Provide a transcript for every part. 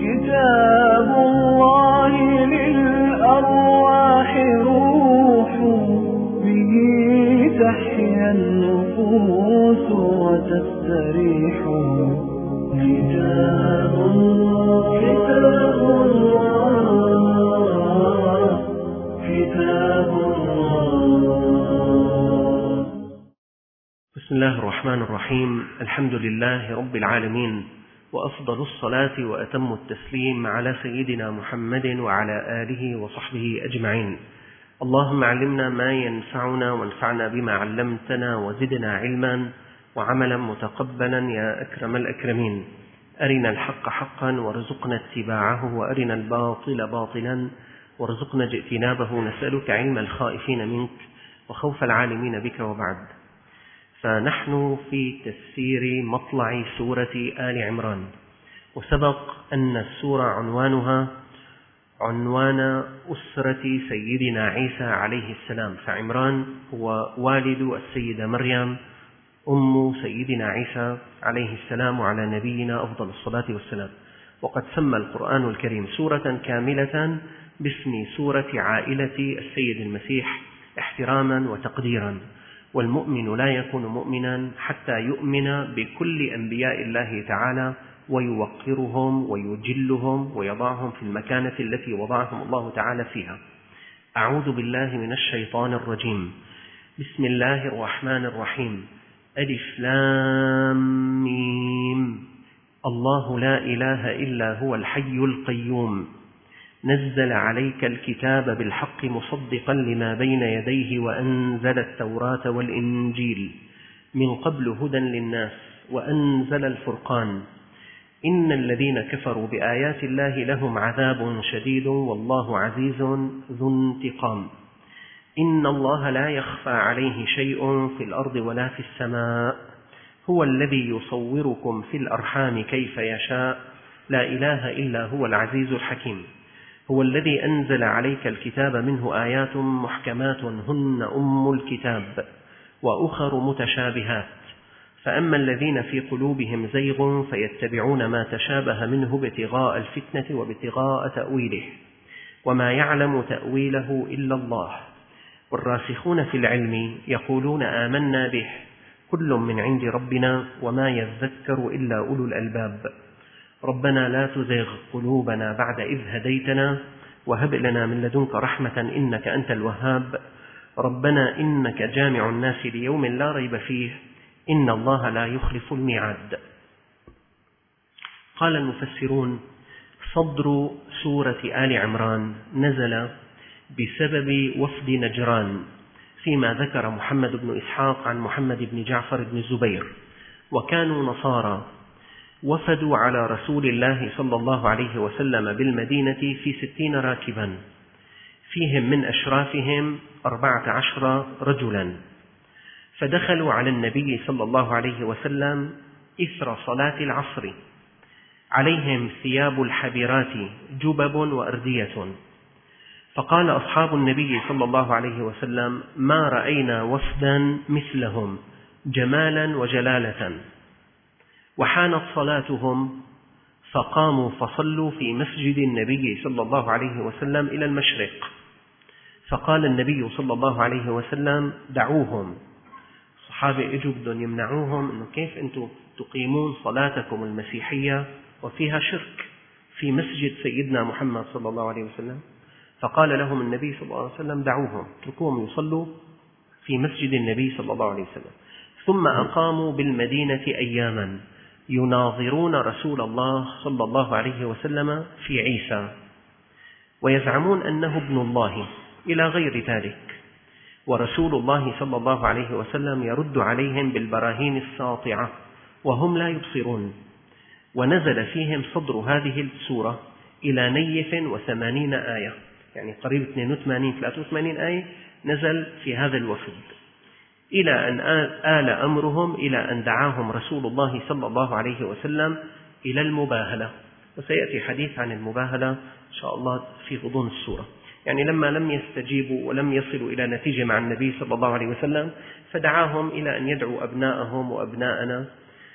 كتاب الله للأرواح روح، به تحيا النفوس وتستريح. كتاب الله كتاب الله كتاب الله. بسم الله الرحمن الرحيم. الحمد لله رب العالمين، وأفضل الصلاة وأتم التسليم على سيدنا محمد وعلى آله وصحبه أجمعين. اللهم علمنا ما ينفعنا وانفعنا بما علمتنا وزدنا علما وعملا متقبلا يا أكرم الأكرمين. أرنا الحق حقا وارزقنا اتباعه، وأرنا الباطل باطلا وارزقنا اجتنابه. نسألك علم الخائفين منك وخوف العالمين بك. وبعد، فنحن في تفسير مطلع سورة آل عمران، وسبق أن السورة عنوانها عنوان أسرة سيدنا عيسى عليه السلام، فعمران هو والد السيدة مريم أم سيدنا عيسى عليه السلام، وعلى نبينا أفضل الصلاة والسلام. وقد سمى القرآن الكريم سورة كاملة باسم سورة عائلة السيد المسيح احتراما وتقديرا. والمؤمن لا يكون مؤمنا حتى يؤمن بكل أنبياء الله تعالى ويوقرهم ويجلهم ويضعهم في المكانة التي وضعهم الله تعالى فيها. أعوذ بالله من الشيطان الرجيم. بسم الله الرحمن الرحيم. ألف لام ميم. الله لا إله إلا هو الحي القيوم، نزل عليك الكتاب بالحق مصدقا لما بين يديه، وأنزل التوراة والإنجيل من قبل هدى للناس، وأنزل الفرقان. إن الذين كفروا بآيات الله لهم عذاب شديد، والله عزيز ذو انتقام. إن الله لا يخفى عليه شيء في الأرض ولا في السماء، هو الذي يصوركم في الأرحام كيف يشاء، لا إله إلا هو العزيز الحكيم. هو الذي أنزل عليك الكتاب منه آيات محكمات هن أم الكتاب، وأخر متشابهات، فأما الذين في قلوبهم زيغ فيتبعون ما تشابه منه ابتغاء الفتنة وابتغاء تأويله، وما يعلم تأويله إلا الله. والراسخون في العلم يقولون آمنا به كل من عند ربنا وما يذكر إلا أولو الألباب. ربنا لا تزغ قلوبنا بعد إذ هديتنا، وهب لنا من لدنك رحمة إنك أنت الوهاب. ربنا إنك جامع الناس ليوم لا ريب فيه، إن الله لا يخلف الميعاد. قال المفسرون: صدر سورة آل عمران نزل بسبب وفد نجران، فيما ذكر محمد بن إسحاق عن محمد بن جعفر بن الزبير، وكانوا نصارى، وفدوا على رسول الله صلى الله عليه وسلم بالمدينة في 60 راكبا، فيهم من أشرافهم 14 رجلا، فدخلوا على النبي صلى الله عليه وسلم إثر صلاة العصر، عليهم ثياب الحبيرات جبب وأردية. فقال أصحاب النبي صلى الله عليه وسلم: ما رأينا وفدا مثلهم جمالا وجلالة. وحانت صلاتهم، فقاموا فصلوا في مسجد النبي صلى الله عليه وسلم إلى المشرق. فقال النبي صلى الله عليه وسلم: دعوهم. الصحابة اجوا بدهم يمنعوهم، إنه كيف أنتم تقيمون صلاتكم المسيحية وفيها شرك في مسجد سيدنا محمد صلى الله عليه وسلم؟ فقال لهم النبي صلى الله عليه وسلم: دعوهم، اتركوهم يصلوا في مسجد النبي صلى الله عليه وسلم. ثم أقاموا بالمدينة أياما يناظرون رسول الله صلى الله عليه وسلم في عيسى، ويزعمون أنه ابن الله إلى غير ذلك، ورسول الله صلى الله عليه وسلم يرد عليهم بالبراهين الساطعة وهم لا يبصرون. ونزل فيهم صدر هذه السورة إلى نيف 80 آية، يعني قريب 82-83 آية نزل في هذا الوفد، إلى أن آل أمرهم إلى أن دعاهم رسول الله صلى الله عليه وسلم إلى المباهلة، وسيأتي حديث عن المباهلة إن شاء الله في غضون السورة. يعني لما لم يستجيبوا ولم يصلوا إلى نتيجة مع النبي صلى الله عليه وسلم، فدعاهم إلى أن يدعوا أبناءهم وأبناءنا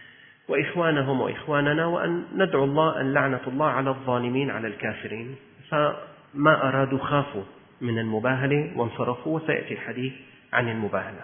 وإخوانهم وإخواننا، وأن ندعو الله أن لعنة الله على الظالمين على الكافرين. فما أرادوا خافوا من المباهلة وانصرفوا، وسيأتي الحديث عن المباهلة.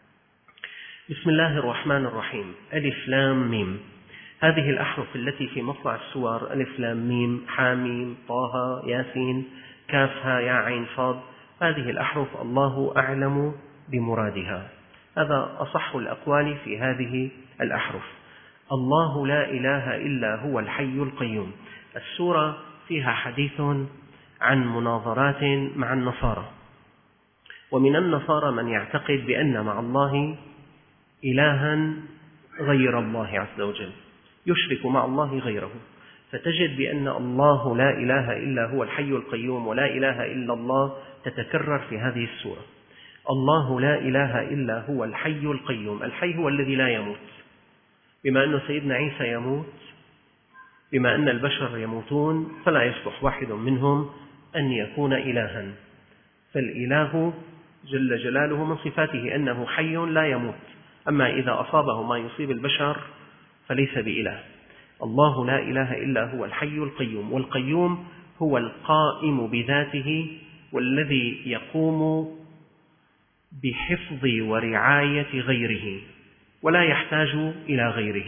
بسم الله الرحمن الرحيم. ألف لام ميم. هذه الأحرف التي في مطلع السور ألف لام ميم حاميم طه ياسين كاف ها يا عين صاد، هذه الأحرف الله أعلم بمرادها. هذا أصح الأقوال في هذه الأحرف. الله لا إله إلا هو الحي القيوم. السورة فيها حديث عن مناظرات مع النصارى، ومن النصارى من يعتقد بأن مع الله إلها غير الله عز وجل، يشرك مع الله غيره. فتجد بأن الله لا إله إلا هو الحي القيوم ولا إله إلا الله تتكرر في هذه السورة. الله لا إله إلا هو الحي القيوم. الحي هو الذي لا يموت، بما أن سيدنا عيسى يموت، بما أن البشر يموتون، فلا يصلح واحد منهم أن يكون إلها. فالإله جل جلاله من صفاته أنه حي لا يموت، أما إذا أصابه ما يصيب البشر فليس بإله. الله لا إله إلا هو الحي القيوم. والقيوم هو القائم بذاته، والذي يقوم بحفظ ورعاية غيره ولا يحتاج إلى غيره.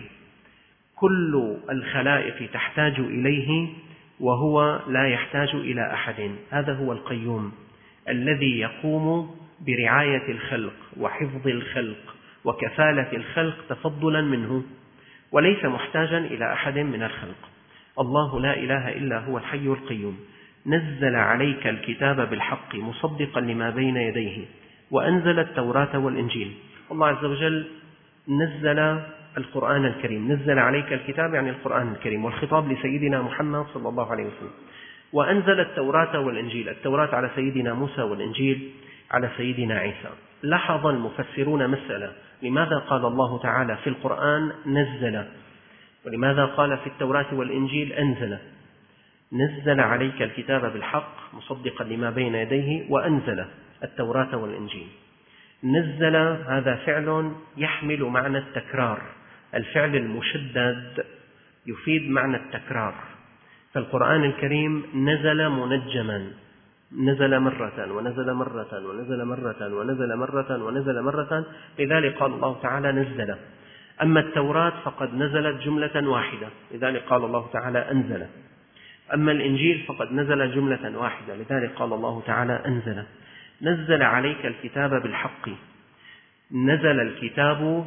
كل الخلائق تحتاج إليه وهو لا يحتاج إلى أحد. هذا هو القيوم الذي يقوم برعاية الخلق وحفظ الخلق وكفالة الخلق تفضلا منه، وليس محتاجا إلى أحد من الخلق. الله لا إله إلا هو الحي القيوم. نزل عليك الكتاب بالحق مصدقا لما بين يديه وأنزل التوراة والإنجيل. الله عز وجل نزل القرآن الكريم، نزل عليك الكتاب يعني القرآن الكريم، والخطاب لسيدنا محمد صلى الله عليه وسلم. وأنزل التوراة والإنجيل، التوراة على سيدنا موسى والإنجيل على سيدنا عيسى. لاحظ المفسرون مسألة: لماذا قال الله تعالى في القرآن نزل، ولماذا قال في التوراة والإنجيل أنزل؟ نزل عليك الكتاب بالحق مصدقا لما بين يديه وأنزل التوراة والإنجيل. نزل هذا فعل يحمل معنى التكرار، الفعل المشدد يفيد معنى التكرار. فالقرآن الكريم نزل منجما، نزل مرة ونزل مرة ونزل مرة ونزل مرة ونزل مرة، لذلك قال الله تعالى نزل. أما التوراة فقد نزلت جملة واحدة، لذلك قال الله تعالى أنزل. أما الإنجيل فقد نزل جملة واحدة، لذلك قال الله تعالى أنزل. نزل عليك الكتاب بالحق. نزل الكتاب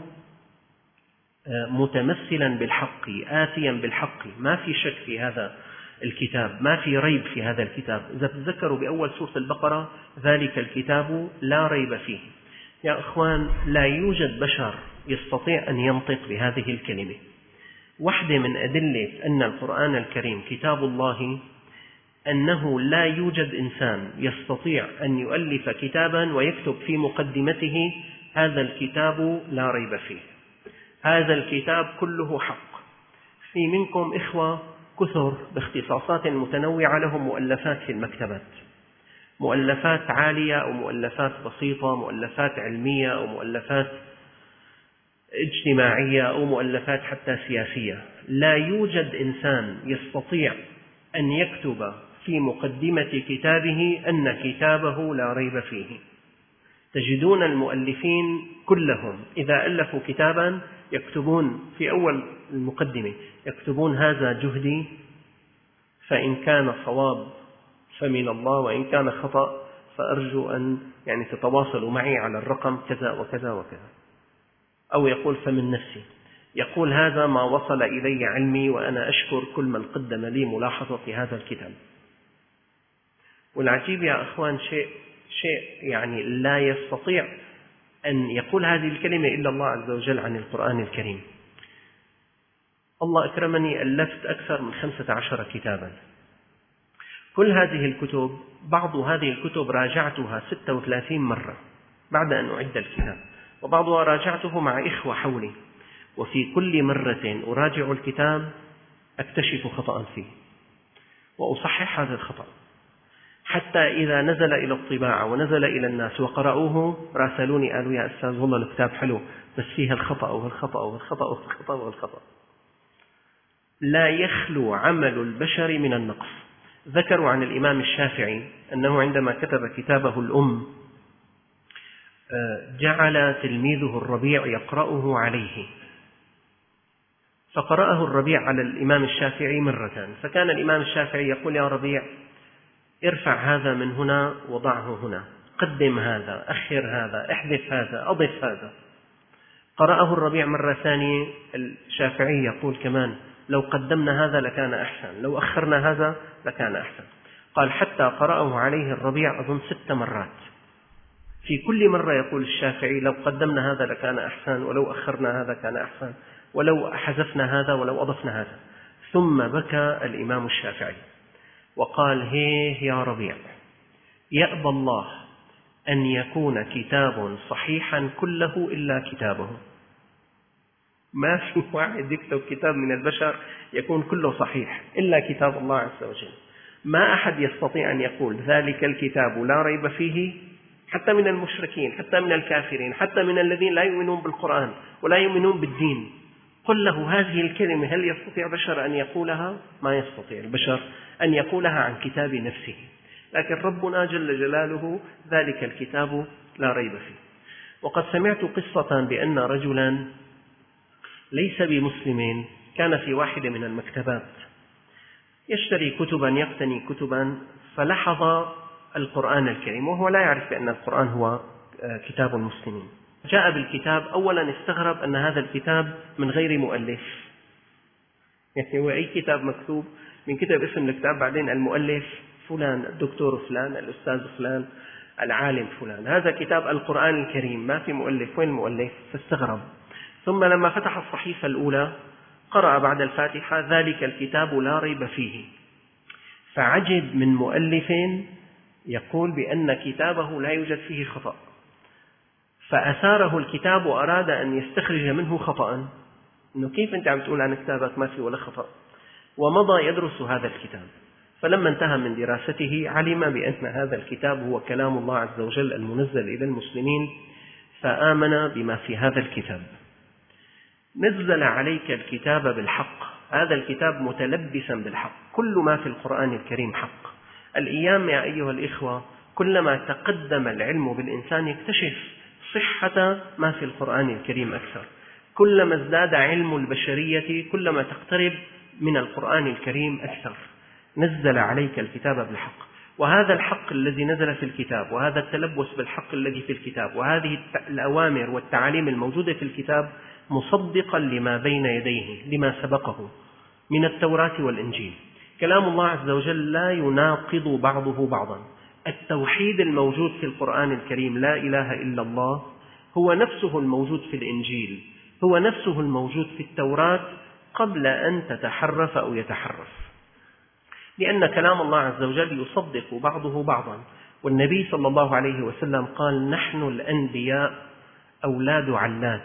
متمثلا بالحق، آتيا بالحق، ما في شك في هذا الكتاب، ما في ريب في هذا الكتاب. إذا تذكروا بأول سورة البقرة: ذلك الكتاب لا ريب فيه. يا أخوان، لا يوجد بشر يستطيع أن ينطق بهذه الكلمة. واحدة من أدلة أن القرآن الكريم كتاب الله أنه لا يوجد إنسان يستطيع أن يؤلف كتابا ويكتب في مقدمته: هذا الكتاب لا ريب فيه، هذا الكتاب كله حق. في منكم إخوة كثر باختصاصات متنوعة لهم مؤلفات في المكتبات، مؤلفات عالية أو مؤلفات بسيطة، مؤلفات علمية أو مؤلفات اجتماعية أو مؤلفات حتى سياسية. لا يوجد إنسان يستطيع أن يكتب في مقدمة كتابه أن كتابه لا ريب فيه. تجدون المؤلفين كلهم إذا ألفوا كتابا يكتبون في أول المقدمة، يكتبون: هذا جهدي، فإن كان صواب فمن الله، وإن كان خطأ فأرجو أن تتواصلوا معي على الرقم كذا وكذا وكذا. أو يقول: فمن نفسي، يقول: هذا ما وصل إلي علمي، وأنا أشكر كل من قدم لي ملاحظة في هذا الكتاب. والعجيب يا أخوان شيء لا يستطيع أن يقول هذه الكلمة إلا الله عز وجل عن القرآن الكريم. الله أكرمني، ألفت أكثر من 15 كتابا. كل هذه الكتب، بعض هذه الكتب راجعتها 36 مرة بعد أن أعد الكتاب، وبعضها راجعته مع إخوة حولي، وفي كل مرة أراجع الكتاب أكتشف خطأ فيه وأصحح هذا الخطأ، حتى إذا نزل إلى الطباعة ونزل إلى الناس وقرأوه راسلوني قالوا: يا أستاذ والله الكتاب حلو بس فيها الخطأ والخطأ والخطأ والخطأ والخطأ. لا يخلو عمل البشر من النقص. ذكروا عن الإمام الشافعي أنه عندما كتب كتابه الأم جعل تلميذه الربيع يقرأه عليه، فقرأه الربيع على الإمام الشافعي مرة، فكان الإمام الشافعي يقول: يا ربيع، ارفع هذا من هنا وضعه هنا، قدم هذا، أخر هذا، احذف هذا، أضف هذا. قرأه الربيع مرة ثانية، الشافعي يقول كمان: لو قدمنا هذا لكان أحسن، لو أخرنا هذا لكان أحسن. قال: حتى قرأه عليه الربيع أظن 6 مرات، في كل مرة يقول الشافعي: لو قدمنا هذا لكان أحسن، ولو أخرنا هذا كان أحسن، ولو حذفنا هذا، ولو أضفنا هذا. ثم بكى الإمام الشافعي وقال: هيه يا ربيع، يأبى الله أن يكون كتاب صحيحا كله إلا كتابه. ما في واحد يكتب كتاب من البشر يكون كله صحيح إلا كتاب الله عز وجل. ما أحد يستطيع أن يقول ذلك الكتاب لا ريب فيه، حتى من المشركين، حتى من الكافرين، حتى من الذين لا يؤمنون بالقرآن ولا يؤمنون بالدين. قل له هذه الكلمة هل يستطيع بشر أن يقولها؟ ما يستطيع البشر أن يقولها عن كتاب نفسه، لكن ربنا جل جلاله ذلك الكتاب لا ريب فيه. وقد سمعت قصة بأن رجلا ليس بمسلم كان في واحدة من المكتبات يشتري كتبا، يقتني كتبا، فلحظ القرآن الكريم وهو لا يعرف بأن القرآن هو كتاب المسلمين. جاء بالكتاب، أولا استغرب أن هذا الكتاب من غير مؤلف، يعني هو أي كتاب مكتوب من كتب اسم الكتاب، بعدين المؤلف فلان، الدكتور فلان، الأستاذ فلان، العالم فلان، هذا كتاب القرآن الكريم ما في مؤلف، وين المؤلف؟ فاستغرب. ثم لما فتح الصحيفة الأولى قرأ بعد الفاتحة: ذلك الكتاب لا ريب فيه، فعجب من مؤلف يقول بأن كتابه لا يوجد فيه خطأ، فأثاره الكتاب وأراد أن يستخرج منه خطأ، إنه كيف أنت عم تقول عن كتابك ما فيه ولا خطأ، ومضى يدرس هذا الكتاب. فلما انتهى من دراسته علم بأن هذا الكتاب هو كلام الله عز وجل المنزل إلى المسلمين، فآمن بما في هذا الكتاب. نزل عليك الكتاب بالحق، هذا الكتاب متلبسا بالحق، كل ما في القرآن الكريم حق. الأيام يا أيها الإخوة كلما تقدم العلم بالإنسان يكتشف صحة ما في القرآن الكريم أكثر، كلما ازداد علم البشرية كلما تقترب من القرآن الكريم أكثر. نزل عليك الكتاب بالحق، وهذا الحق الذي نزل في الكتاب، وهذا التلبس بالحق الذي في الكتاب، وهذه الأوامر والتعاليم الموجودة في الكتاب مصدقا لما بين يديه، لما سبقه من التوراة والإنجيل. كلام الله عز وجل لا يناقض بعضه بعضا. التوحيد الموجود في القرآن الكريم، لا إله إلا الله، هو نفسه الموجود في الإنجيل، هو نفسه الموجود في التوراة قبل أن تتحرف أو يتحرف، لأن كلام الله عز وجل يصدق بعضه بعضا. والنبي صلى الله عليه وسلم قال: نحن الأنبياء أولاد علات،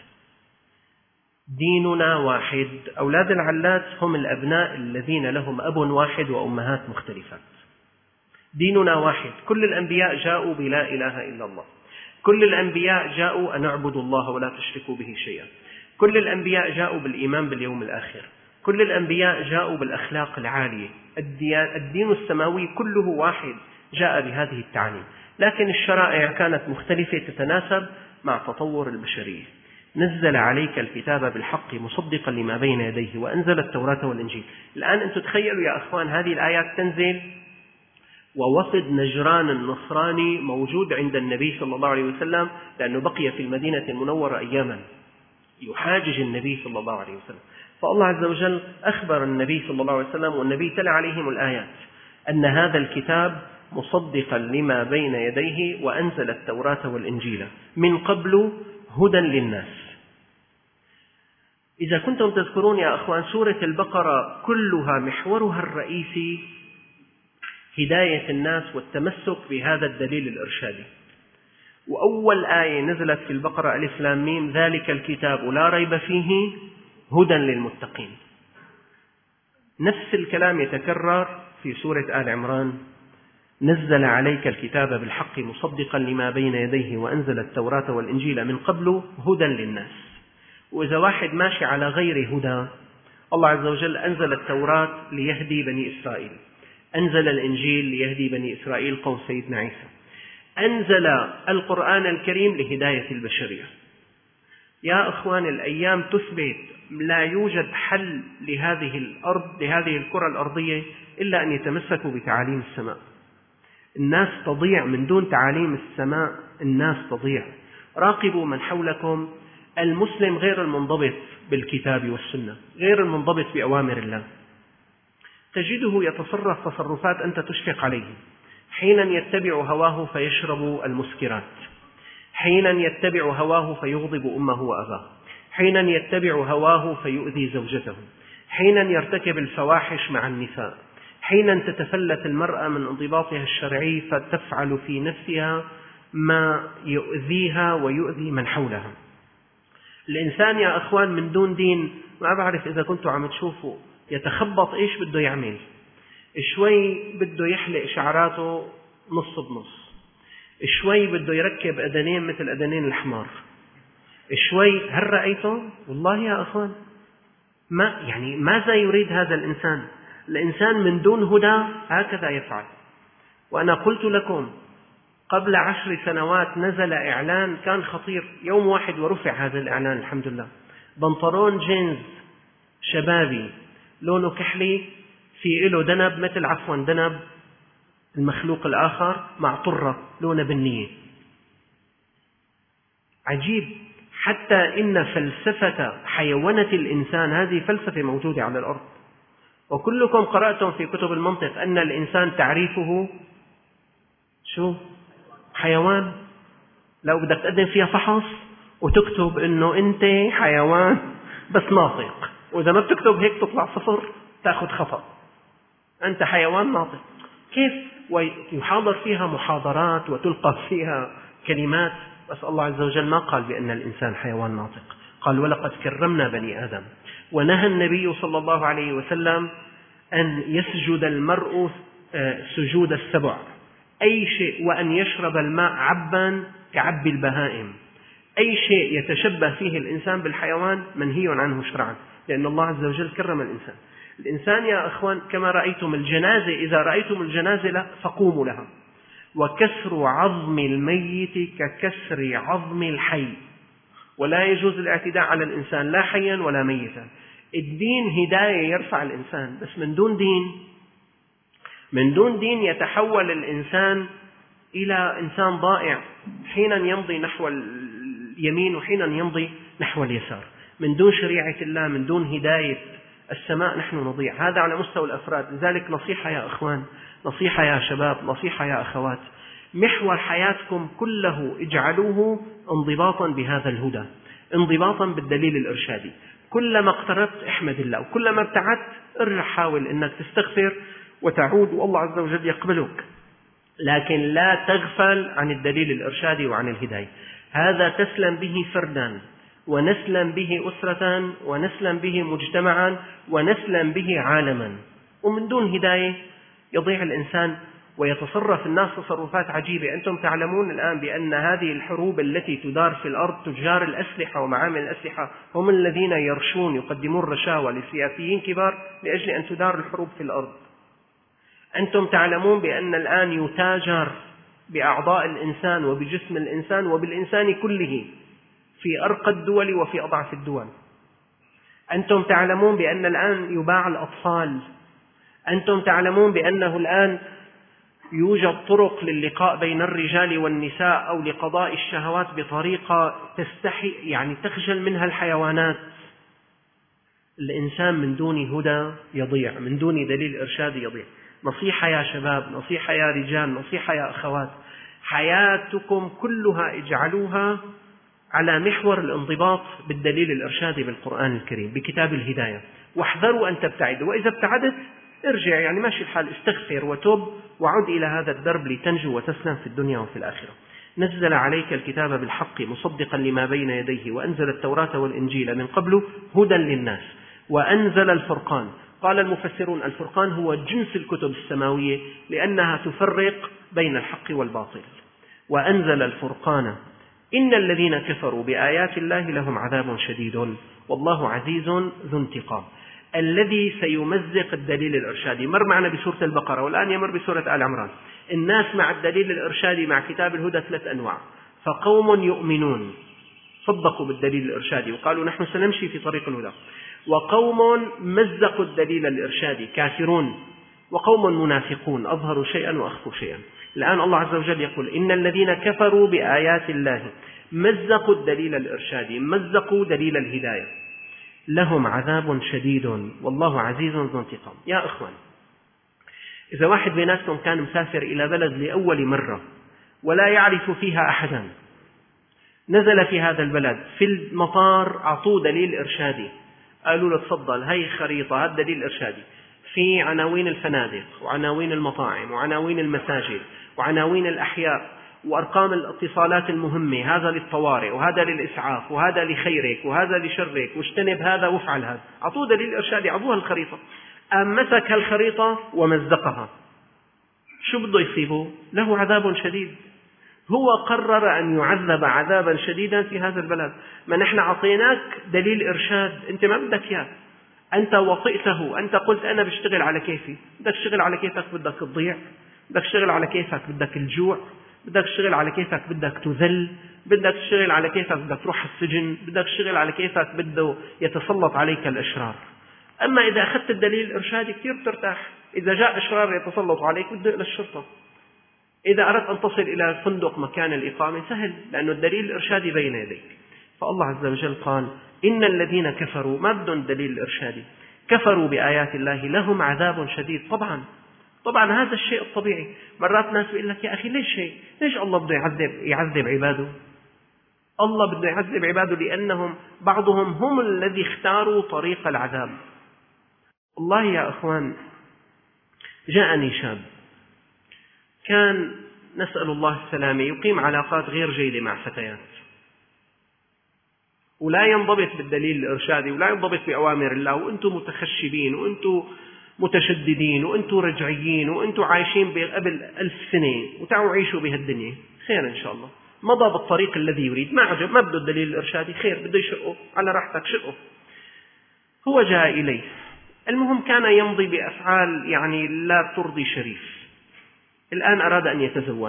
ديننا واحد. أولاد العلات هم الأبناء الذين لهم أب واحد وأمهات مختلفات. ديننا واحد، كل الأنبياء جاءوا بلا إله إلا الله، كل الأنبياء جاءوا أن اعبدوا الله ولا تشركوا به شيئا، كل الأنبياء جاءوا بالإيمان باليوم الآخر، كل الأنبياء جاءوا بالأخلاق العالية. الدين السماوي كله واحد جاء بهذه التعاليم، لكن الشرائع كانت مختلفة تتناسب مع تطور البشرية. نزل عليك الكتاب بالحق مصدقا لما بين يديه وأنزل التوراة والإنجيل. الآن أنتم تخيلوا يا أخوان هذه الآيات تنزل ووفد نجران النصراني موجود عند النبي صلى الله عليه وسلم، لأنه بقي في المدينة المنورة أياما يحاجج النبي صلى الله عليه وسلم. فالله عز وجل أخبر النبي صلى الله عليه وسلم والنبي تلا عليهم الآيات أن هذا الكتاب مصدقا لما بين يديه وأنزل التوراة والإنجيل من قبل هدى للناس. إذا كنتم تذكرون يا أخوان سورة البقرة كلها محورها الرئيسي هداية الناس والتمسك بهذا الدليل الإرشادي. وأول آية نزلت في البقرة ألف لام ميم: ذلك الكتاب لا ريب فيه هدى للمتقين. نفس الكلام يتكرر في سورة آل عمران: نزل عليك الكتاب بالحق مصدقا لما بين يديه وأنزل التوراة والإنجيل من قبل هدى للناس. وإذا واحد ماشي على غير هدى الله عز وجل أنزل التوراة ليهدي بني إسرائيل، أنزل الإنجيل ليهدي بني إسرائيل قوم سيدنا عيسى، أنزل القرآن الكريم لهداية البشرية. يا أخوان، الأيام تثبت لا يوجد حل لهذه الأرض، لهذه الكرة الأرضية، إلا أن يتمسكوا بتعاليم السماء. الناس تضيع من دون تعاليم السماء، الناس تضيع. راقبوا من حولكم. المسلم غير المنضبط بالكتاب والسنة، غير المنضبط بأوامر الله، تجده يتصرف تصرفات أنت تشفق عليه. حينا يتبع هواه فيشرب المسكرات، حينا يتبع هواه فيغضب أمه وأباه، حينا يتبع هواه فيؤذي زوجته، حينا يرتكب الفواحش مع النساء، حينا تتفلت المرأة من انضباطها الشرعي فتفعل في نفسها ما يؤذيها ويؤذي من حولها. الإنسان يا أخوان من دون دين، ما بعرف إذا كنتوا عم تشوفوا، يتخبط إيش بده يعمل. شوي بده يحلق شعراته نص بنص، شوي بده يركب أذنين مثل أذنين الحمار، شوي. هل رأيته؟ والله يا أخوان ماذا يريد هذا الإنسان؟ الإنسان من دون هدى هكذا يفعل. وأنا قلت لكم قبل 10 سنوات نزل إعلان كان خطير، يوم واحد ورفع هذا الإعلان الحمد لله. بنطلون جينز شبابي لونه كحلي، في له دنب مثل دنب المخلوق الآخر، مع طرة لونه بنية. عجيب. حتى إن فلسفة حيوانة الإنسان هذه فلسفة موجودة على الأرض، وكلكم قرأتم في كتب المنطق أن الإنسان تعريفه شو؟ حيوان. لو بدك تقدم فيها فحص وتكتب إنه أنت حيوان بس ناطق، وإذا ما بتكتب هيك تطلع 0، تأخذ خطأ، أنت حيوان ناطق. كيف؟ ويحاضر فيها محاضرات وتلقى فيها كلمات، بس الله عز وجل ما قال بأن الإنسان حيوان ناطق، قال ولقد كرمنا بني آدم. ونهى النبي صلى الله عليه وسلم أن يسجد المرء سجود السبع، أي شيء، وأن يشرب الماء عبا كعب البهائم. أي شيء يتشبه فيه الإنسان بالحيوان منهي عنه شرعا، لأن الله عز وجل كرم الإنسان. الإنسان يا أخوان كما رأيتم الجنازة، إذا رأيتم الجنازة فقوموا لها. وكسر عظم الميت ككسر عظم الحي، ولا يجوز الاعتداء على الإنسان لا حيا ولا ميتا. الدين هداية يرفع الإنسان، بس من دون دين يتحول الإنسان إلى إنسان ضائع، حينا يمضي نحو اليمين وحينا يمضي نحو اليسار. من دون شريعة الله، من دون هداية السماء نحن نضيع. هذا على مستوى الأفراد. لذلك نصيحة يا أخوان، نصيحة يا شباب، نصيحة يا أخوات، محور حياتكم كله اجعلوه انضباطا بهذا الهدى، انضباطا بالدليل الإرشادي. كلما اقتربت احمد الله، وكلما ابتعدت ارجع حاول انك تستغفر وتعود، والله عز وجل يقبلك. لكن لا تغفل عن الدليل الإرشادي وعن الهداية. هذا تسلم به فردا، ونسلم به أسرة، ونسلم به مجتمعا، ونسلم به عالما. ومن دون هداية يضيع الإنسان ويتصرف الناس تصرفات عجيبة. أنتم تعلمون الآن بأن هذه الحروب التي تدار في الأرض، تجار الأسلحة ومعامل الأسلحة هم الذين يرشون، يقدمون رشاوى لسياسيين كبار لأجل أن تدار الحروب في الأرض. أنتم تعلمون بأن الآن يتاجر بأعضاء الإنسان وبجسم الإنسان وبالإنسان كله في أرقى الدول وفي أضعف الدول. أنتم تعلمون بأن الآن يباع الأطفال. أنتم تعلمون بأنه الآن يوجد طرق للقاء بين الرجال والنساء أو لقضاء الشهوات بطريقة تخجل منها الحيوانات. الإنسان من دون هدى يضيع، من دون دليل إرشادي يضيع. نصيحة يا شباب، نصيحة يا رجال، نصيحة يا أخوات، حياتكم كلها اجعلوها على محور الانضباط بالدليل الإرشادي بالقرآن الكريم، بكتاب الهداية. واحذروا أن تبتعدوا، وإذا ابتعدت ارجع، ماشي الحال، استغفر وتوب وعد إلى هذا الدرب لتنجو وتسلم في الدنيا وفي الآخرة. نزل عليك الكتاب بالحق مصدقا لما بين يديه، وأنزل التوراة والإنجيل من قبل هدى للناس، وأنزل الفرقان. قال المفسرون الفرقان هو جنس الكتب السماوية لأنها تفرق بين الحق والباطل. وأنزل الفرقان إن الذين كفروا بآيات الله لهم عذاب شديد والله عزيز ذو انتقام. الذي سيمزق الدليل الإرشادي. مر معنا بسورة البقرة والآن يمر بسورة آل عمران. الناس مع الدليل الإرشادي مع كتاب الهدى 3 أنواع: فقوم يؤمنون صدقوا بالدليل الإرشادي وقالوا نحن سنمشي في طريق الهدى، وقوم مزقوا الدليل الإرشادي كافرون، وقوم منافقون أظهروا شيئا وأخفوا شيئا. الآن الله عز وجل يقول إن الذين كفروا بآيات الله مزقوا الدليل الإرشادي، مزقوا دليل الهداية، لهم عذاب شديد والله عزيز ذو انتقام. يا إخوان، إذا واحد بيناتكم كان مسافر إلى بلد لأول مرة ولا يعرف فيها أحدا، نزل في هذا البلد، في المطار أعطوه دليل إرشادي، قالوا له تفضل هي خريطة، هذا دليل إرشادي في عناوين الفنادق وعناوين المطاعم وعناوين المساجد وعناوين الأحياء وأرقام الاتصالات المهمة، هذا للطوارئ وهذا للإسعاف وهذا لخيرك وهذا لشرك واجتنب هذا وافعل هذا. أعطوه دليل إرشادي، أعطوها الخريطة، مسك الخريطة ومزقها. شو بده يصيبه؟ له عذاب شديد. هو قرر أن يعذب عذابا شديدا في هذا البلد. ما نحن عطيناك دليل إرشاد، أنت ما بدك إياه، أنت وطئته، أنت قلت أنا بشتغل على كيفي. بدك تشتغل على كيفك بدك تضيع، بدك تشتغل على كيفك بدك الجوع، بدك تشتغل على كيفك بدك تذل، بدك تشتغل على كيفك بدك تروح السجن، بدك تشتغل على كيفك بده يتسلط عليك الأشرار. أما إذا أخذت الدليل الإرشادي كثير بترتاح. إذا جاء أشرار يتسلط عليك بده إلى الشرطة. إذا أردت أن تصل إلى الفندق مكان الإقامة سهل، لأنه الدليل الإرشادي بين يديك. فالله عز وجل قال إن الذين كفروا، ما بدهم الدليل الإرشادي، كفروا بآيات الله لهم عذاب شديد. طبعا هذا الشيء الطبيعي. مرات ناس بيقول لك يا أخي ليش الله بده يعذب عباده؟ الله بده يعذب عباده لأنهم بعضهم هم الذي اختاروا طريق العذاب. والله يا أخوان، جاءني شاب كان نسأل الله السلامة يقيم علاقات غير جيدة مع فتيات، ولا ينضبط بالدليل الإرشادي ولا ينضبط بأوامر الله، وأنتم متخشبين وأنتم متشددين وأنتم رجعيين وأنتم عايشين قبل 1000 سنة وتعوا عيشوا بهالدنيا خير إن شاء الله. مضى بالطريق الذي يريد، ما عجب، ما بده الدليل الإرشادي، خير بده يشقه على راحتك شقه. هو جاء إليه، المهم كان يمضي بأفعال يعني لا ترضي شريف. الآن أراد أن يتزوج،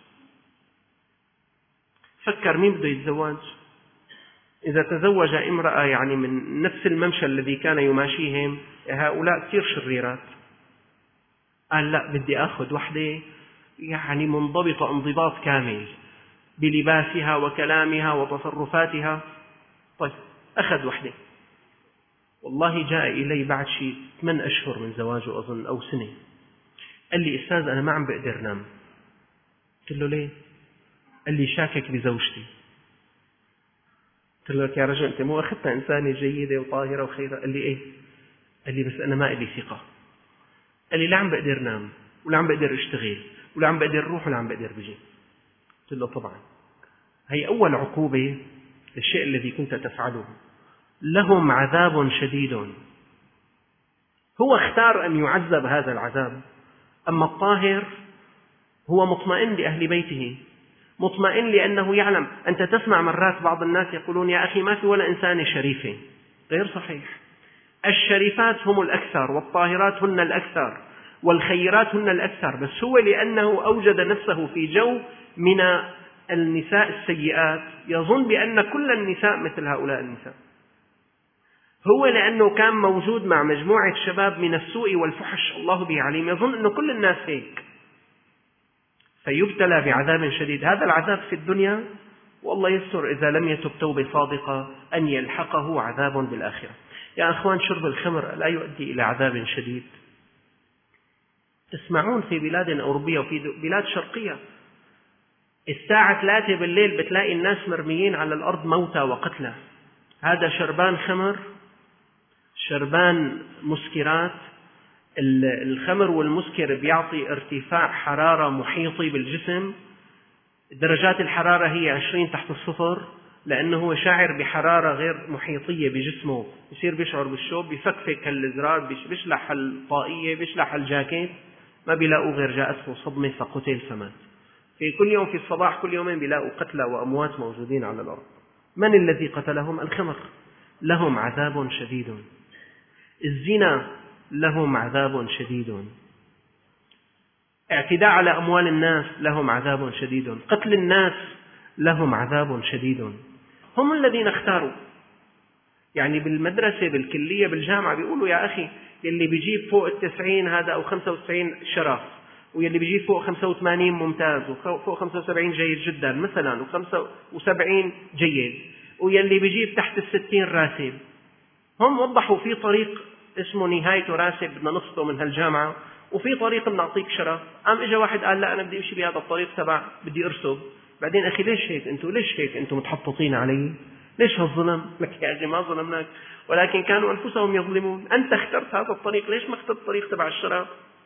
فكر مين بده يتزوج. إذا تزوج امرأة يعني من نفس الممشى الذي كان يماشيهم، هؤلاء كثير شريرات. قال لا، بدي أخذ وحدة يعني منضبطة انضباط كامل بلباسها وكلامها وتصرفاتها. طيب أخذ وحدة. والله جاء إلي بعد شيء 8 أشهر من زواجه أظن أو سنة، قال لي أستاذ أنا ما عم بقدر نام. قلت له ليه؟ قال لي شاكك بزوجتي. قلت له يا رجل أنت مو أخذتها إنسانة جيدة وطاهرة وخيرة؟ قال لي إيه؟ قال لي بس أنا ما إلي ثقة. قال لي لا عم بقدر نام ولا عم بقدر أشتغل ولا عم بقدر أروح ولا عم بقدر بجي. قلت له طبعا هي أول عقوبة للشيء الذي كنت تفعله، لهم عذاب شديد. هو اختار أن يعذب هذا العذاب. أما الطاهر هو مطمئن لأهل بيته، مطمئن لأنه يعلم. أنت تسمع مرات بعض الناس يقولون يا أخي ما في ولا إنسان شريفة. غير صحيح. الشريفات هم الأكثر والطاهرات هن الأكثر والخيرات هن الأكثر، بس هو لأنه أوجد نفسه في جو من النساء السيئات يظن بأن كل النساء مثل هؤلاء النساء. هو لأنه كان موجود مع مجموعة شباب من السوء والفحش الله به عليم، يظن أن كل الناس هيك، فيبتلى بعذاب شديد. هذا العذاب في الدنيا، والله يستر إذا لم يتب توبة صادقة أن يلحقه عذاب بالآخرة. يا أخوان، شرب الخمر لا يؤدي إلى عذاب شديد. تسمعون في بلاد أوروبية وفي بلاد شرقية الساعة 3 بالليل بتلاقي الناس مرميين على الأرض موتى وقتلى. هذا شربان خمر، شربان مسكرات. الخمر والمسكر بيعطي ارتفاع حرارة محيطي بالجسم. درجات الحرارة هي 20 تحت الصفر، لأنه هو شاعر بحرارة غير محيطية بجسمه، يصير بيشعر بالشوب، بيفكفك الزرار، بيشلح الطاقية، بيشلح الجاكيت، ما بيلاقوا غير جاءته صدمة فقتل فمات. في كل يوم في الصباح كل يومين بيلاقوا قتلى وأموات موجودين على الأرض. من الذي قتلهم؟ الخمر. لهم عذاب شديد. الزنا لهم عذاب شديد، اعتداء على أموال الناس لهم عذاب شديد، قتل الناس لهم عذاب شديد. هم الذين اختاروا. يعني بالمدرسة بالكلية بالجامعة بيقولوا يا أخي يلي بيجيب فوق 90 هذا أو 95 شرف، ويلي بيجيب فوق 85 ممتاز، وفوق 75 جيد جدا مثلا، و75 جيد، ويلي بيجيب تحت 60 راسب. هم وضحوا في طريق اسمه نهايته راسب بدنا نسقطه من هالجامعة، وفي طريق بنعطيك شرف. قام اجى واحد قال لا أنا بدي أمشي بهذا الطريق تبع بدي أرسب. بعدين أخي ليش هيك أنتوا متحططين علي؟ ليش هالظلم؟ لك يا أخي ما ظلمناك، ولكن كانوا أنفسهم يظلمون. أنت اخترت هذا الطريق، ليش ما اخترت الطريق تبع الشرف؟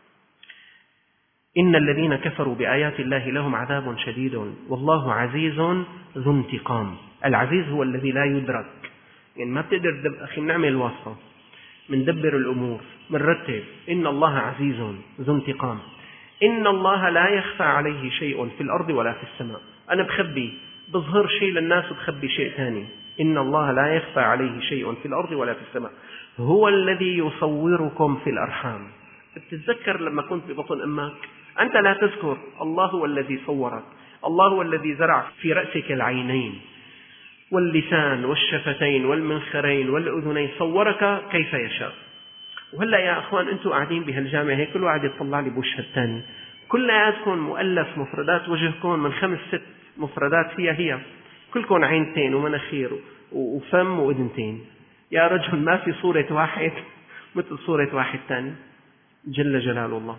إن الذين كفروا بآيات الله لهم عذاب شديد والله عزيز ذو انتقام. العزيز هو الذي لا يدرك، يعني ما بتقدر أخي نعمل الواسطة، مندبر الأمور، منرتب. إن الله عزيز ذو انتقام. إن الله لا يخفى عليه شيء في الأرض ولا في السماء. أنا بظهر شيء للناس وبخبي شيء ثاني. إن الله لا يخفى عليه شيء في الأرض ولا في السماء. هو الذي يصوركم في الأرحام. بتتذكر لما كنت ببطن أمك أنت لا تذكر، الله هو الذي صورك. الله هو الذي زرع في رأسك العينين واللسان والشفتين والمنخرين والأذنين، صورك كيف يشاء. وهلأ يا أخوان أنتم قاعدين بهالجامعة هيك كل واحد يطلع لي بوجه الثاني، كلياتكم مؤلف مفردات وجهكم من 5-6 مفردات هي كلكم عينتين ومناخير وفم وأذنتين. يا رجل ما في صورة واحد مثل صورة واحد ثاني جل جلال الله.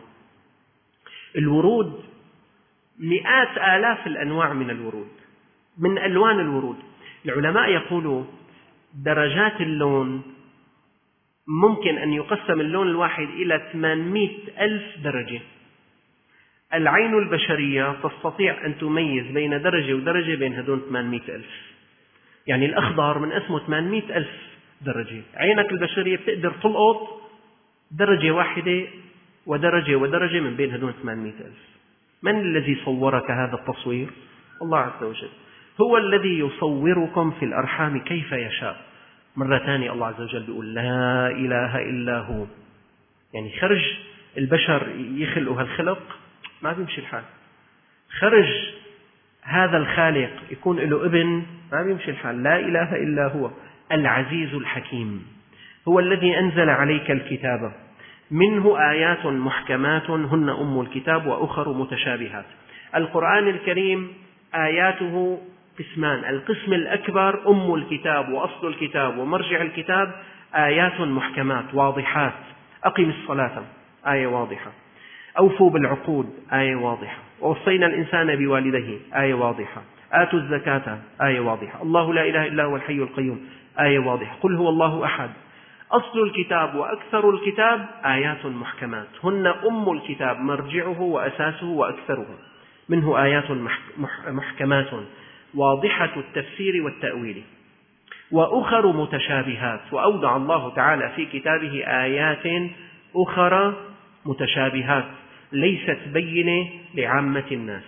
الورود مئات آلاف الأنواع من الورود، من ألوان الورود. العلماء يقولوا درجات اللون ممكن أن يقسم اللون الواحد إلى 800,000 درجة. العين البشرية تستطيع أن تميز بين درجة ودرجة بين هدول 800,000. يعني الأخضر من اسمه 800,000 درجة. عينك البشرية بتقدر تلقط درجة واحدة ودرجة من بين هدول 800,000. من الذي صورك هذا التصوير؟ الله عز وجل. هو الذي يصوركم في الأرحام كيف يشاء. مرة ثانية الله عز وجل بيقول لا إله إلا هو. يعني خرج البشر يخلقوا هالخلق ما بيمشي الحال، خرج هذا الخالق يكون له ابن ما بيمشي الحال. لا إله إلا هو العزيز الحكيم. هو الذي أنزل عليك الكتاب منه آيات محكمات هن أم الكتاب وأخر متشابهات. القرآن الكريم آياته قسمان. القسم الأكبر أم الكتاب وأصل الكتاب ومرجع الكتاب، آيات محكمات واضحات. أقم الصلاة آية واضحة، أوفوا بالعقود آية واضحة، ووصينا الإنسان بوالديه آية واضحة، آتوا الزكاة آية واضحة، الله لا إله إلا هو الحي القيوم آية واضحة، قل هو الله أحد. أصل الكتاب وأكثر الكتاب آيات محكمات هن أم الكتاب مرجعه وأساسه وأكثره. منه آيات محكمات واضحة التفسير والتأويل وأخر متشابهات. وأودع الله تعالى في كتابه آيات أخرى متشابهات ليست بينة لعامة الناس.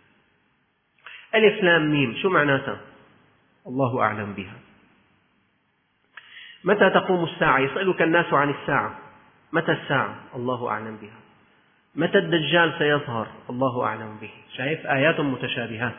ألف لام ميم شو معناتها؟ الله أعلم بها. متى تقوم الساعة؟ يسألك الناس عن الساعة، متى الساعة؟ الله أعلم بها. متى الدجال سيظهر؟ الله أعلم به. شايف آيات متشابهات.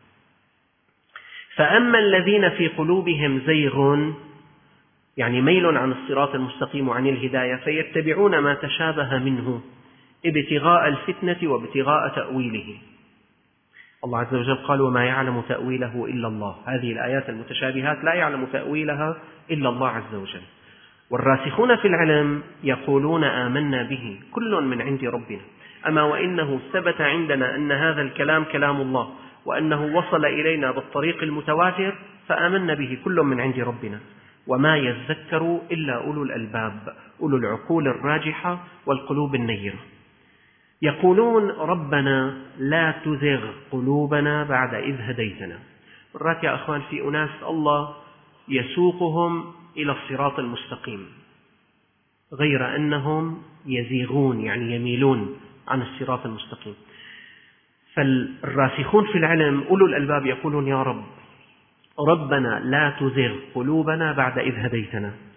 فأما الذين في قلوبهم زيغ يعني ميل عن الصراط المستقيم وعن الهداية فيتبعون ما تشابه منه ابتغاء الفتنة وابتغاء تأويله. الله عز وجل قال وما يعلم تأويله إلا الله. هذه الآيات المتشابهات لا يعلم تأويلها إلا الله عز وجل. والراسخون في العلم يقولون آمنا به كل من عند ربنا أما وإنه ثبت عندنا أن هذا الكلام كلام الله وأنه وصل إلينا بالطريق المتواتر فآمنا به كل من عند ربنا وما يذكر إلا أولو الألباب، أولو العقول الراجحة والقلوب النيرة. يقولون ربنا لا تزغ قلوبنا بعد إذ هديتنا. مرات يا أخوان في أناس الله يسوقهم إلى الصراط المستقيم غير أنهم يزيغون يعني يميلون عن الصراط المستقيم. فالراسخون في العلم أولو الألباب يقولون يا رب ربنا لا تزغ قلوبنا بعد إذ هديتنا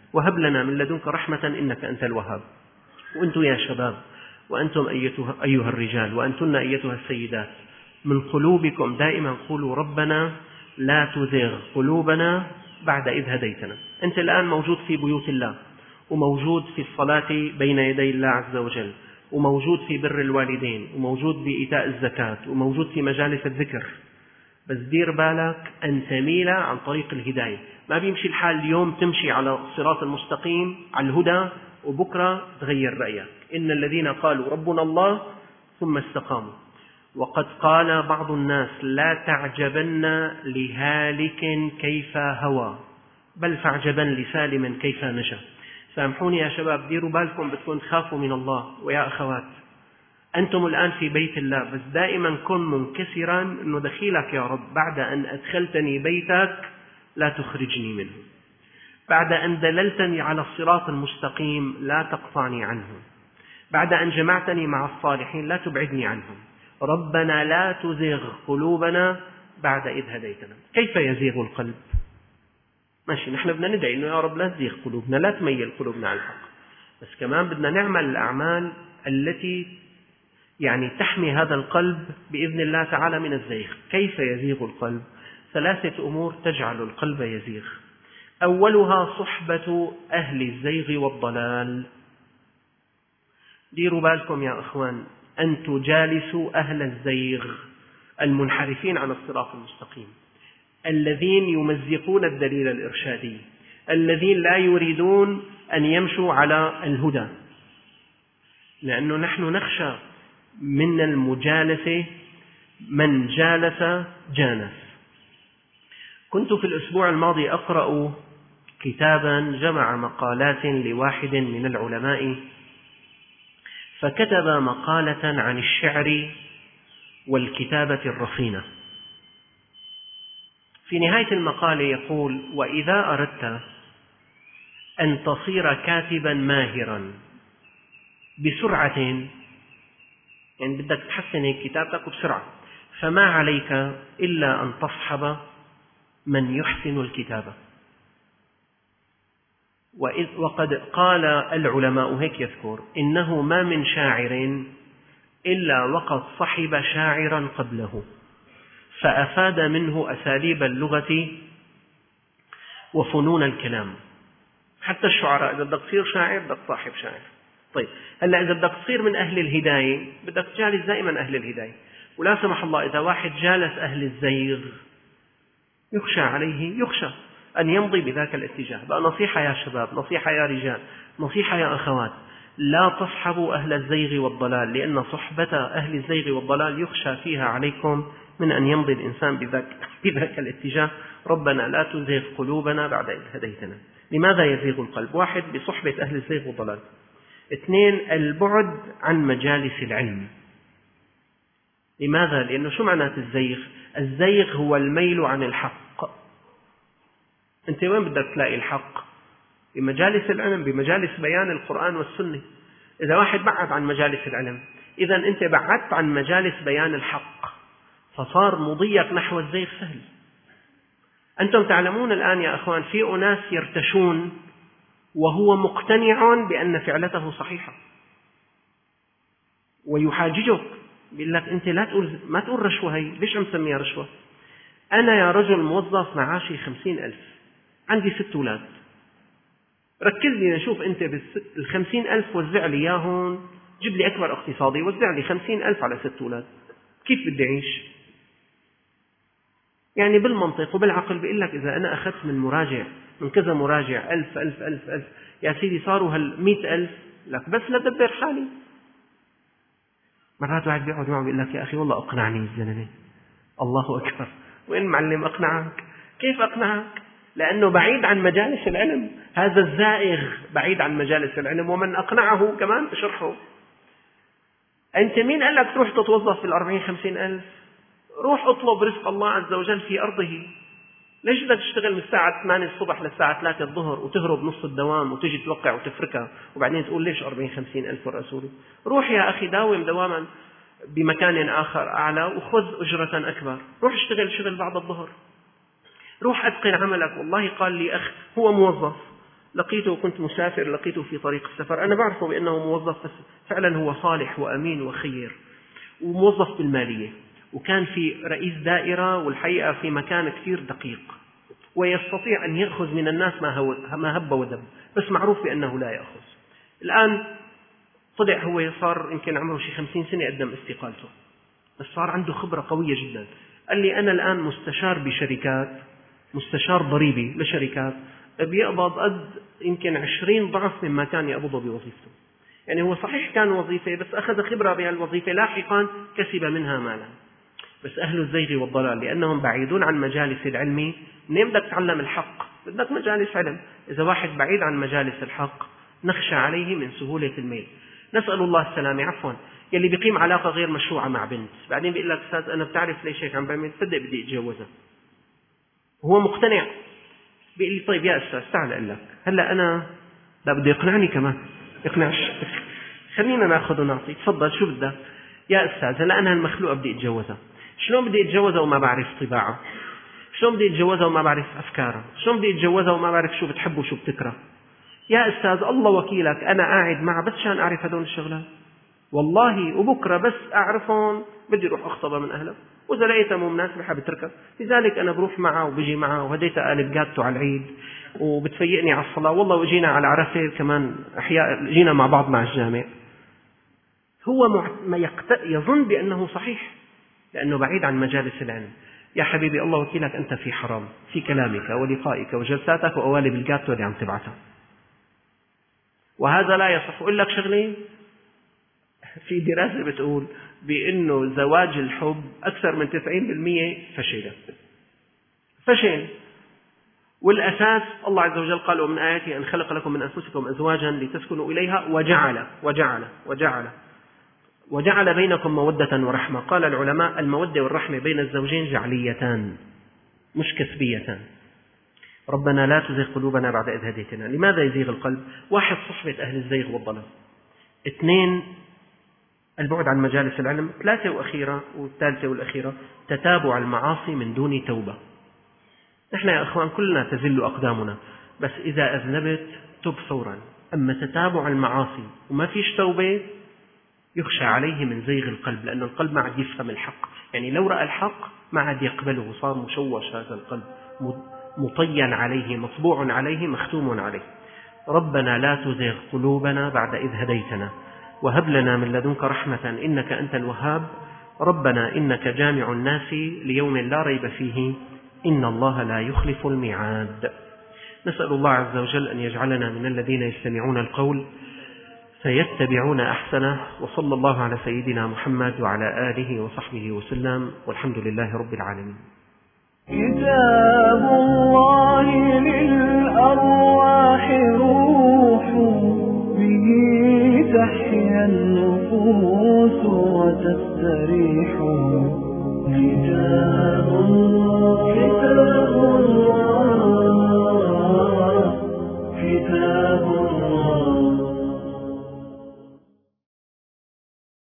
وهب لنا من لدنك رحمة إنك أنت الوهاب. وأنتم يا شباب، وأنتم أيها الرجال، وأنتن أيتها السيدات، من قلوبكم دائما قولوا ربنا لا تزغ قلوبنا بعد إذ هديتنا. أنت الآن موجود في بيوت الله، وموجود في الصلاة بين يدي الله عز وجل، وموجود في بر الوالدين، وموجود بإيتاء الزكاة، وموجود في مجالس الذكر، بس دير بالك أن تميل عن طريق الهداية. ما بيمشي الحال اليوم تمشي على الصراط المستقيم على الهدى وبكرة تغير رأيك. إن الذين قالوا ربنا الله ثم استقاموا. وقد قال بعض الناس لا تعجبن لهالك كيف هوى، بل فاعجبا لسالم كيف نجا. سامحوني يا شباب، ديروا بالكم، بدكم تخافوا من الله. ويا أخوات، أنتم الآن في بيت الله، بس دائما كن منكسرا أنه دخيلك يا رب، بعد أن أدخلتني بيتك لا تخرجني منه، بعد أن دللتني على الصراط المستقيم لا تقطعني عنه، بعد أن جمعتني مع الصالحين لا تبعدني عنهم. ربنا لا تزغ قلوبنا بعد إذ هديتنا. كيف يزيغ القلب؟ ماشي، نحن بدنا ندعي إنه يا رب لا تزيغ قلوبنا، لا تميل قلوبنا عن الحق، بس كمان بدنا نعمل الأعمال التي يعني تحمي هذا القلب بإذن الله تعالى من الزيغ. كيف يزيغ القلب؟ 3 أمور تجعل القلب يزيغ. أولها صحبة أهل الزيغ والضلال. ديروا بالكم يا أخوان، أن تجالسوا أهل الزيغ المنحرفين عن الصراط المستقيم، الذين يمزقون الدليل الإرشادي، الذين لا يريدون أن يمشوا على الهدى. لأنه نحن نخشى من المجالسة، من جالس جانس. كنت في الأسبوع الماضي أقرأ كتابا جمع مقالات لواحد من العلماء، فكتب مقالة عن الشعر والكتابة الرصينة. في نهاية المقالة يقول: وإذا أردت أن تصير كاتبا ماهرا بسرعة، يعني بدك تحسن كتابتك بسرعة، فما عليك إلا أن تصحب من يحسن الكتابة. وقد قال العلماء، هيك يذكر: إنه ما من شاعر إلا وقد صحب شاعرا قبله فأفاد منه أساليب اللغة وفنون الكلام. حتى الشعراء إذا بدك تصير شاعر بدك تصاحب شاعر. طيب هلا إذا بدك تصير من أهل الهداية بدك تجالس دائما أهل الهداية. ولا سمح الله إذا واحد جالس أهل الزيغ يخشى عليه، يخشى أن يمضي بذاك الاتجاه. بقى نصيحة يا شباب، نصيحة يا رجال، نصيحة يا أخوات: لا تصحبوا أهل الزيغ والضلال، لأن صحبة أهل الزيغ والضلال يخشى فيها عليكم من أن يمضي الإنسان بذاك الاتجاه. ربنا لا تزيغ قلوبنا بعد إذ هديتنا. لماذا يزيغ القلب؟ 1 بصحبة أهل الزيغ والضلال. 2 البعد عن مجالس العلم. لماذا؟ لأنه شو معنات الزيغ؟ الزيغ هو الميل عن الحق. أنت وين بدك تلاقي الحق؟ بمجالس العلم، بمجالس بيان القرآن والسنة. إذا واحد بعد عن مجالس العلم، إذا أنت بعدت عن مجالس بيان الحق، فصار مضيك نحو الزيغ سهل. أنتم تعلمون الآن يا أخوان في أناس يرتشون وهو مقتنع بأن فعلته صحيحة، ويحاججك بيقول لك أنت ما تقول رشوة، هي ليش مسميها رشوة؟ أنا يا رجل موظف معاشي 50,000، عندي 6 أولاد، ركز لي نشوف أنت ال50,000 وزع لي إياهم، جيب لي أكبر اقتصادي وزع لي 50,000 على 6 أولاد، كيف بدي أعيش؟ يعني بالمنطق وبالعقل بيقول لك إذا أنا أخذت من كذا مراجع 1000 يا سيدي صاروا 100,000 لك بس لدبر حالي. مرات واحد بيقعد معه بيقول لك: يا أخي والله أقنعني الزلمة. الله أكبر، وين معلم أقنعك؟ كيف أقنعك؟ لأنه بعيد عن مجالس العلم، هذا الزائغ بعيد عن مجالس العلم، ومن أقنعه كمان تشرحه. أنت مين قال لك تروح تتوظف في 40-50,000؟ روح اطلب رزق الله عز وجل في أرضه. ليش بدك تشتغل من الساعة 8 الصبح للساعة 3 الظهر وتهرب نص الدوام وتجي توقع وتفركها وبعدين تقول ليش 40-50,000 ورسوله؟ روح يا أخي داوم دواما بمكان آخر أعلى وخذ أجرة أكبر. روح اشتغل شغل بعد الظهر، روح أتقن عملك. والله قال لي أخ هو موظف لقيته، كنت مسافر، لقيته في طريق السفر، أنا بعرفه بأنه موظف، بس فعلا هو صالح وأمين وخير وموظف بالمالية، وكان في رئيس دائرة، والحقيقة في مكان كثير دقيق، ويستطيع أن يأخذ من الناس ما هب ودب، بس معروف بأنه لا يأخذ. الآن طلع هو صار يمكن عمره شي 50 سنة قدم استقالته، بس صار عنده خبرة قوية جدا. قال لي أنا الآن مستشار بشركات، مستشار ضريبي لشركات، بيقبض قد يمكن 20 ضعف مما كان يقبضه بوظيفته. يعني هو صحيح كان وظيفة، بس أخذ خبرة بهالوظيفة، لاحقا كسب منها مالا. بس أهل الزيغ والضلال لأنهم بعيدون عن مجالس العلم. منين بدك تعلم الحق؟ بدك مجالس علم. إذا واحد بعيد عن مجالس الحق نخشى عليه من سهولة الميل. نسأل الله السلامة. عفوا، يلي بيقيم علاقة غير مشروعة مع بنت، بعدين بيقول لك أستاذ أنا بتعرف ليش هيك عم بعمل، تصدق بدي أتجوزها، هو مقتنع. بيقول لي طيب يا أستاذ تعال أقول لك، هلا أنا لا بده يقنعني كمان، يقنعش خلينا ناخذ ونعطي. تفضل شو بدك يا أستاذ؟ هلا أنا المخلوقة بدي أتجوزها، شلون بدي أتجوزها وما بعرف طباعها؟ شلون بدي أتجوزها وما بعرف أفكارها؟ شلون بدي أتجوزها وما بعرف شو بتحب وشو بتكره؟ يا أستاذ الله وكيلك أنا قاعد معها بس عشان أعرف هدول الشغلات والله، وبكرة بس أعرفهم بدي أروح أخطبها من أهلها، وإذا لقيتها مو مناسبة حبتركها. لذلك أنا بروح معها وبجي معها، وهديتها قالب جاتو على العيد، وبتفيقني على الصلاة، والله وجينا على عرفة كمان أحياء جينا مع بعض مع الجامع. هو يظن بأنه صحيح لأنه بعيد عن مجالس العلم. يا حبيبي الله وكيلك أنت في حرام في كلامك ولقائك وجلساتك وقوالب الجاتو اللي عم تبعتها، وهذا لا يصح. أقول لك شغلة، في دراسة بتقول بأنه زواج الحب أكثر من 90% فشل. والأساس الله عز وجل قال ومن آياته أن خلق لكم من أنفسكم أزواجا لتسكنوا إليها وجعل بينكم مودة ورحمة. قال العلماء المودة والرحمة بين الزوجين جعليتان مش كسبيتان. ربنا لا تزغ قلوبنا بعد إذ هديتنا. لماذا يزيغ القلب؟ 1 صحبة أهل الزيغ والضلال، 2 البعد عن مجالس العلم، 3 وأخيرة والثالثة والأخيرة تتابع المعاصي من دون توبة. نحن يا أخوان كلنا تزل أقدامنا، بس إذا أذنبت تب فورا. أما تتابع المعاصي وما فيش توبة يخشى عليه من زيغ القلب، لأن القلب ما عاد يفهم الحق. يعني لو رأى الحق ما عاد يقبله، صار مشوش هذا القلب، مطين عليه، مطبوع عليه، مختوم عليه. ربنا لا تزغ قلوبنا بعد إذ هديتنا وهب لنا من لدنك رحمة إنك أنت الوهاب. ربنا إنك جامع الناس ليوم لا ريب فيه إن الله لا يخلف الميعاد. نسأل الله عز وجل أن يجعلنا من الذين يستمعون القول فيتبعون أحسنه. وصلى الله على سيدنا محمد وعلى آله وصحبه وسلم، والحمد لله رب العالمين. كتاب الله للأرواح روح، به تحيا النفوس وتستريح. كتاب الله